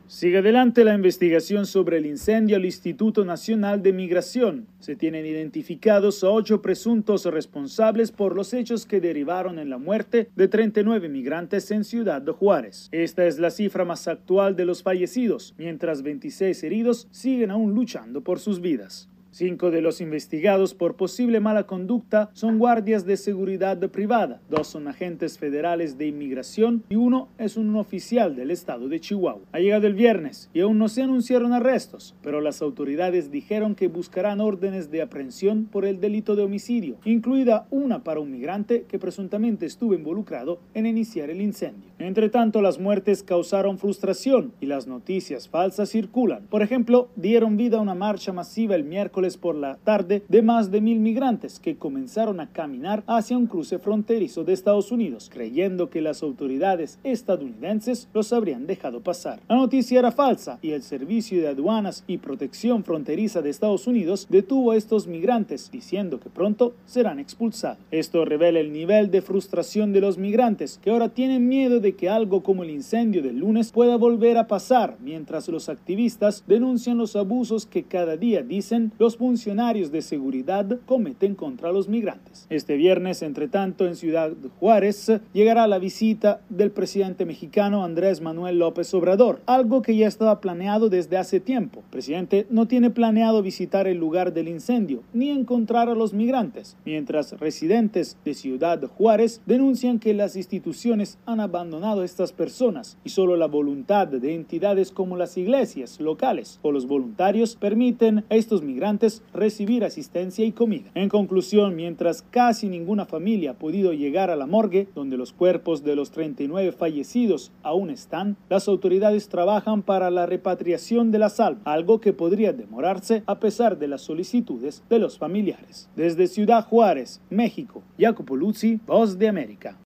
Sigue adelante la investigación sobre el incendio al Instituto Nacional de Migración. Se tienen identificados a 8 presuntos responsables por los hechos que derivaron en la muerte de 39 migrantes en Ciudad de Juárez. Esta es la cifra más actual de los fallecidos, mientras 26 heridos siguen aún luchando por sus vidas. 5 de los investigados por posible mala conducta son guardias de seguridad privada, 2 son agentes federales de inmigración y 1 es un oficial del estado de Chihuahua. Ha llegado el viernes y aún no se anunciaron arrestos, pero las autoridades dijeron que buscarán órdenes de aprehensión por el delito de homicidio, incluida una para un migrante que presuntamente estuvo involucrado en iniciar el incendio. Entre tanto, las muertes causaron frustración y las noticias falsas circulan. Por ejemplo, dieron vida a una marcha masiva el miércoles por la tarde de más de 1,000 migrantes que comenzaron a caminar hacia un cruce fronterizo de Estados Unidos, creyendo que las autoridades estadounidenses los habrían dejado pasar. La noticia era falsa y el Servicio de Aduanas y Protección Fronteriza de Estados Unidos detuvo a estos migrantes, diciendo que pronto serán expulsados. Esto revela el nivel de frustración de los migrantes, que ahora tienen miedo de que algo como el incendio del lunes pueda volver a pasar, mientras los activistas denuncian los abusos que cada día, dicen, los funcionarios de seguridad cometen contra los migrantes. Este viernes, entre tanto, en Ciudad Juárez llegará la visita del presidente mexicano Andrés Manuel López Obrador, algo que ya estaba planeado desde hace tiempo. El presidente no tiene planeado visitar el lugar del incendio ni encontrar a los migrantes, mientras residentes de Ciudad Juárez denuncian que las instituciones han abandonado a estas personas y solo la voluntad de entidades como las iglesias locales o los voluntarios permiten a estos migrantes recibir asistencia y comida. En conclusión, mientras casi ninguna familia ha podido llegar a la morgue, donde los cuerpos de los 39 fallecidos aún están, las autoridades trabajan para la repatriación de las almas, algo que podría demorarse a pesar de las solicitudes de los familiares. Desde Ciudad Juárez, México, Jacopo Luzzi, Voz de América.